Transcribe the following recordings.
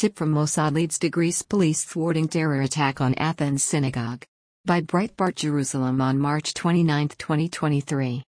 Tip from Mossad leads to Greece police thwarting terror attack on Athens synagogue. By Breitbart Jerusalem on March 29, 2023.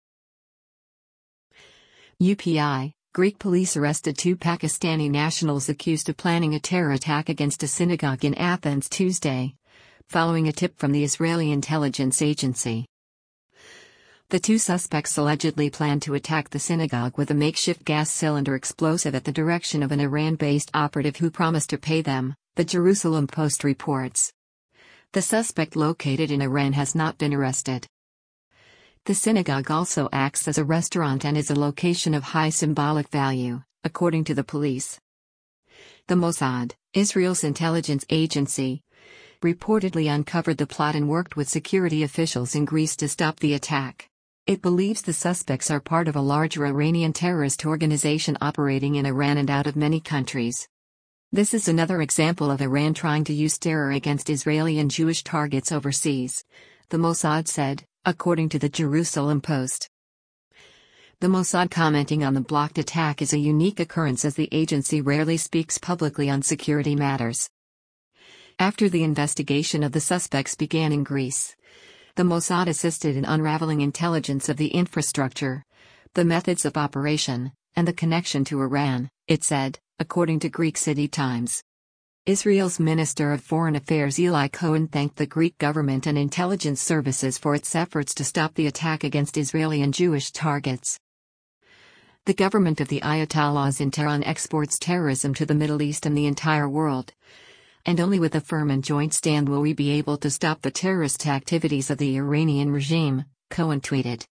UPI, Greek police arrested two Pakistani nationals accused of planning a terror attack against a synagogue in Athens Tuesday, following a tip from the Israeli intelligence agency. The two suspects allegedly planned to attack the synagogue with a makeshift gas cylinder explosive at the direction of an Iran-based operative who promised to pay them, the Jerusalem Post reports. The suspect located in Iran has not been arrested. The synagogue also acts as a restaurant and is a location of high symbolic value, according to the police. The Mossad, Israel's intelligence agency, reportedly uncovered the plot and worked with security officials in Greece to stop the attack. It believes the suspects are part of a larger Iranian terrorist organization operating in Iran and out of many countries. This is another example of Iran trying to use terror against Israeli and Jewish targets overseas, the Mossad said, according to the Jerusalem Post. The Mossad commenting on the blocked attack is a unique occurrence as the agency rarely speaks publicly on security matters. After the investigation of the suspects began in Greece, the Mossad assisted in unraveling intelligence of the infrastructure, the methods of operation, and the connection to Iran, it said, according to Greek City Times. Israel's Minister of Foreign Affairs Eli Cohen thanked the Greek government and intelligence services for its efforts to stop the attack against Israeli and Jewish targets. The government of the Ayatollahs in Tehran exports terrorism to the Middle East and the entire world. And only with a firm and joint stand will we be able to stop the terrorist activities of the Iranian regime, Cohen tweeted.